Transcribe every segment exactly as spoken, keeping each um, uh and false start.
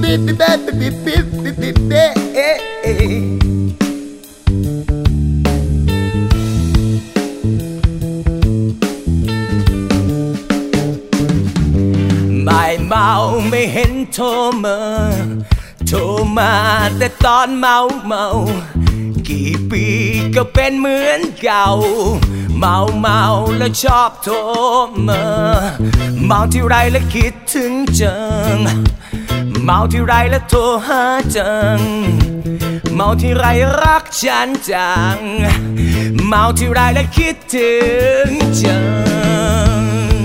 ไม่เมาไม่เห็นโทรมาโทรมาแต่ตอนเมาเมากี่ปีก็เป็นเหมือนเก่าเมาเมาแล้วชอบโทรมาเมาที่ไรแล้วคิดถึงจังเมาที่ไรแล้วโทรหาจังเมาที่ไรรักฉันจังเมาที่ไรแล้วคิดถึงจัง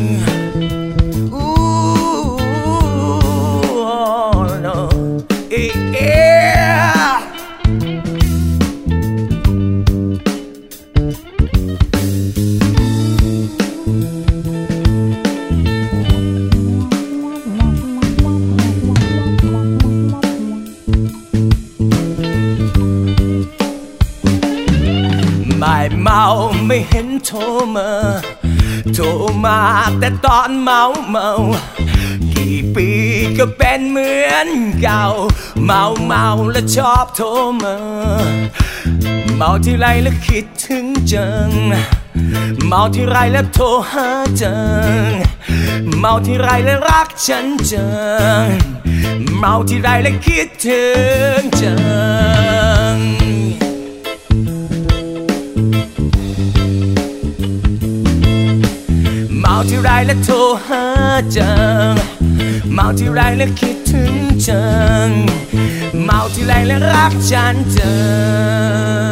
ไม่เมาไม่เห็นโทรมาโทรมาแต่ตอนเมาเมากี่ปีก็เป็นเหมือนเก่าเมาเมาแล้วชอบโทรมาเมาที่ไรแล้วคิดถึงจังเมาที่ไรแล้วโทรหาจังเมาที่ไรแล้วรักฉันจังเมาที่ไรแล้วคิดถึงจังเมาที่ไรแล้วโทรหาจังเมาที่ไรแล้วคิดถึงจังเมาที่ไรแล้วรักฉันจัง